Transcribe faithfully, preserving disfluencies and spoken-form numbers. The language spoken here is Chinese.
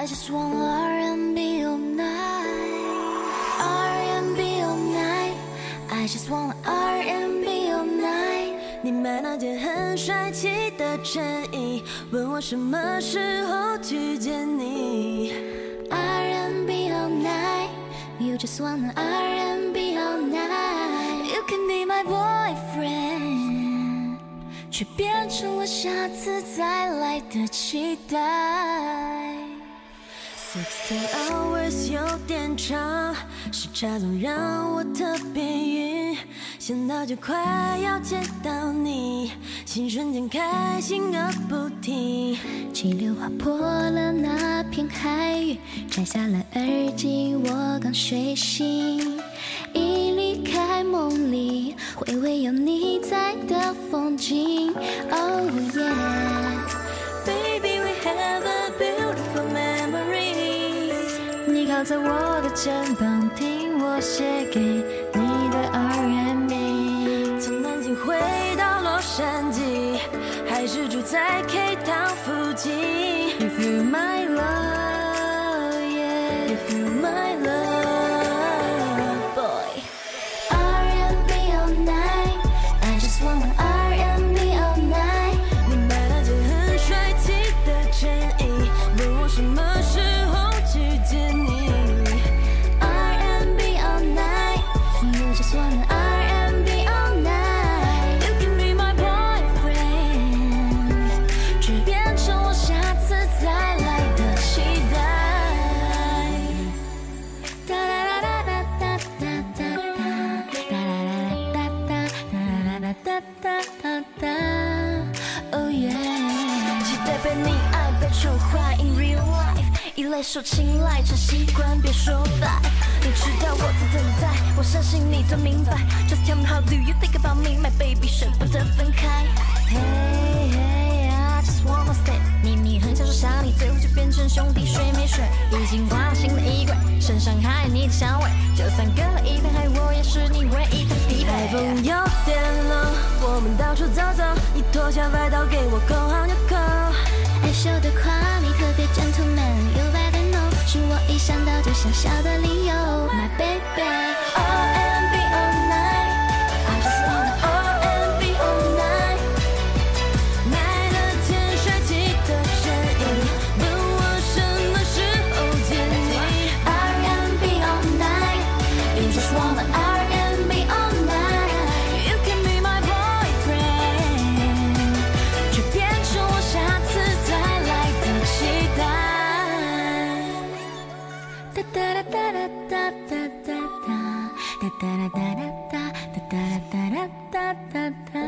I just want R and B all night, R and B all night, I just want R and B all night。你买那件很帅气的衬衣，问我什么时候去见你。R and B all night, you just want R and B all night. You can be my boyfriend， 却变成了下次再来的期待。Sixteen hours 有点长，时差总让我特别晕，想到就快要见到你，心瞬间开心个不停。气流划破了那片海域，摘下了耳机，我刚睡醒，一离开梦里，回味有你在的风景。Oh yeah, baby we have a beautiful memories。你靠在我的肩膀，听我写给你的 R and B。从南京回到洛杉矶，还是住在 K Town 附近。You feel my love, yeah, you feel my love, boy. R and B all night, I just want R and B all night。你买那件很帅气的衬衣，问我什么时候去见你。R and B all night, you just want R and B all night。You can be my boyfriend， 却变成我下次再来的期待。哒啦啦啦哒哒哒哒哒啦啦啦哒哒哒哒哒。Oh yeah， 期待被你爱，被宠坏 in real life， 依赖受青睐，成习惯别说拜。你知道我在等待，我相信你都明白。Just tell me how do you think about me, my baby， 舍不得分开。Hey hey, I just wanna stay。明明很想说想你，最后就变成兄弟睡没睡。已经换了新的衣柜，身上还有你的香味。就算隔了一片海，我也是你唯一的匹配。海风有点冷，我们到处走走，你脱下外套给我扣好纽扣。害羞的夸你特别 gentleman， You better know， 是我一想到就想笑的理由。My baby，R and B all night， I just wanna R and B all night。买了件帅气的衬衣，问我什么时候见你。R and B all night， You just wanna R and B all night。You can be my boyfriend， 却变成我下次再来的期待。哒哒哒哒哒哒哒哒哒哒哒哒哒哒哒哒哒哒哒。